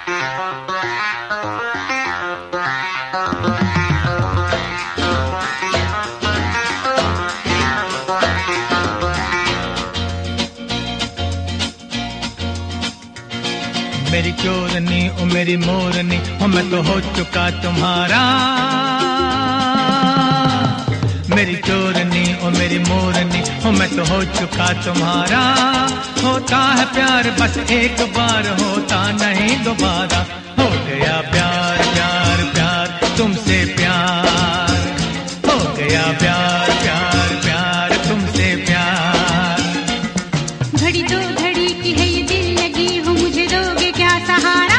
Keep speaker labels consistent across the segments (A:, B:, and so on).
A: मेरी चोरनी ओ मेरी मोरनी हो मैं तो हो चुका तुम्हारा। मेरी चोरनी ओ मेरी मोरनी हो मैं तो हो चुका तुम्हारा। होता है प्यार बस एक बार, होता नहीं दोबारा। हो गया प्यार प्यार प्यार तुमसे प्यार, हो गया प्यार प्यार प्यार तुमसे प्यार।
B: घड़ी दो घड़ी की है ये दिल लगी हो, मुझे दोगे क्या सहारा?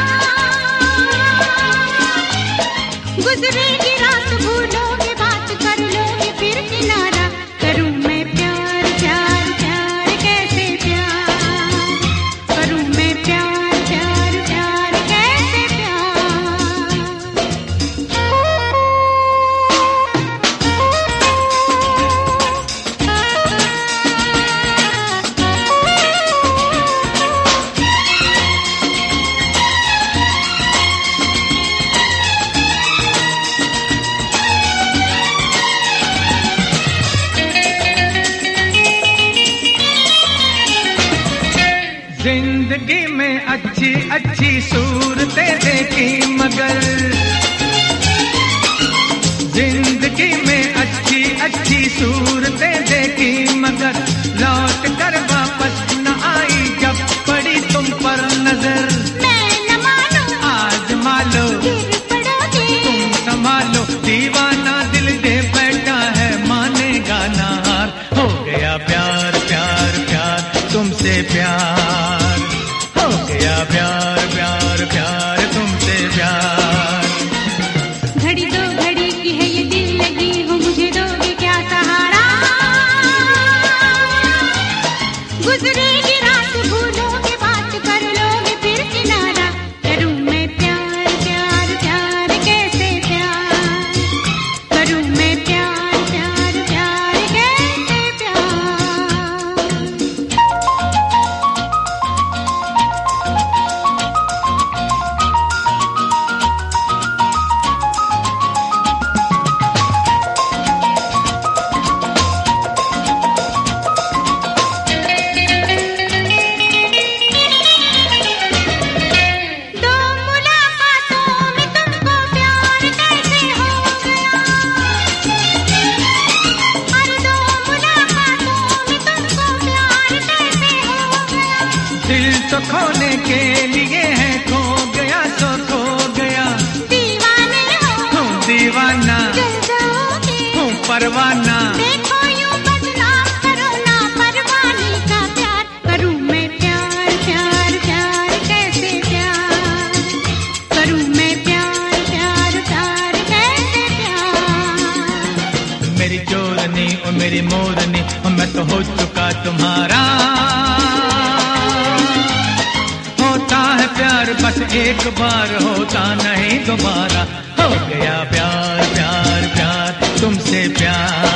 B: गुजरेगी रात भूलोगे बात कर लोगे फिर किनारा। करूं मैं प्यार प्यार प्यार कैसे प्यार, करूं मैं प्यार प्यार प्यार कैसे प्यार।
A: जिंदगी में अच्छी अच्छी सूरतें देखी मगर, जिंदगी में अच्छी अच्छी सूरतें देखी मगर लौट कर वापस न आई जब पड़ी तुम पर नजर।
B: मैं न मानूं
A: आज मालो
B: गिर पड़ोगे,
A: तुम संभालो दीवाना दिल दे बैठा है मानेगा ना हार। हो गया प्यार प्यार प्यार तुमसे प्यार, हो गया प्यार प्यार प्यार तुमसे प्यार।
B: घड़ी दो घड़ी की है ये दिल लगी हो, मुझे दोगे क्या सहारा? गुजरेगी रात भूलोगे बात कर लोगे फिर किनारा। करूं मैं प्यार प्यार प्यार कैसे प्यार, करूं मैं प्यार प्यार प्यार कैसे प्यार। दो मुलाकातों में तुमको प्यार कैसे हो गया, हर दो मुलाकातों में तुमको प्यार कैसे हो गया।
A: दिल तो खोने के लिए है, खो गया तो खो गया।
B: दीवाने हो
A: हूँ दीवाना
B: जल जाओगे,
A: हूँ परवाना।
B: देखो यूं बदनाम करो ना परवाने का प्यार। करूं मैं प्यार प्यार प्यार कैसे प्यार, करूं मैं प्यार प्यार प्यार कैसे प्यार।
A: मेरी चोरनी और मेरी मोरनी और मैं तो हो चुका तुम्हारा। होता है प्यार बस एक बार, होता नहीं दोबारा। हो गया प्यार प्यार प्यार तुमसे प्यार।